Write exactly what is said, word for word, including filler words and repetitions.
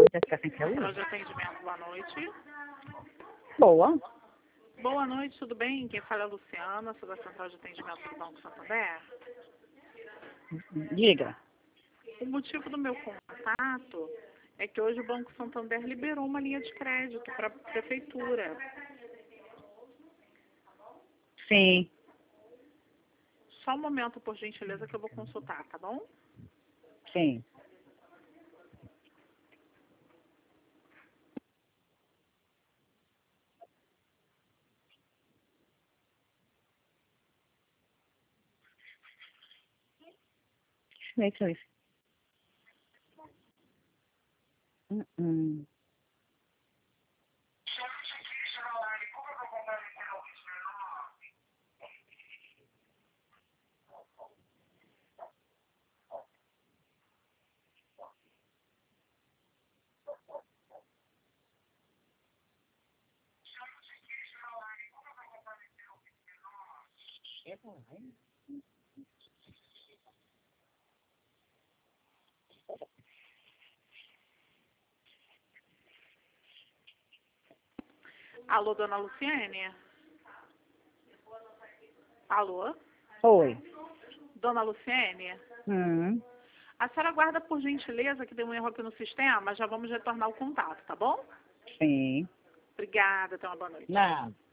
Quer ficar sem Central saúde? de atendimento, boa noite. Boa. Boa noite, tudo bem? Quem fala é a Luciana, sou da Central de Atendimento do Banco Santander. Diga. O motivo do meu contato é que hoje o Banco Santander liberou uma linha de crédito para a prefeitura. Sim. Só um momento, por gentileza, que eu vou consultar, tá bom? Sim. Isso, isso. Hum, hum. Alô, dona Luciene? Alô? Oi. Dona Luciene? Hum. A senhora aguarda, por gentileza, que deu um erro aqui no sistema, já vamos retornar o contato, tá bom? Sim. Obrigada, tenha uma boa noite. Nada.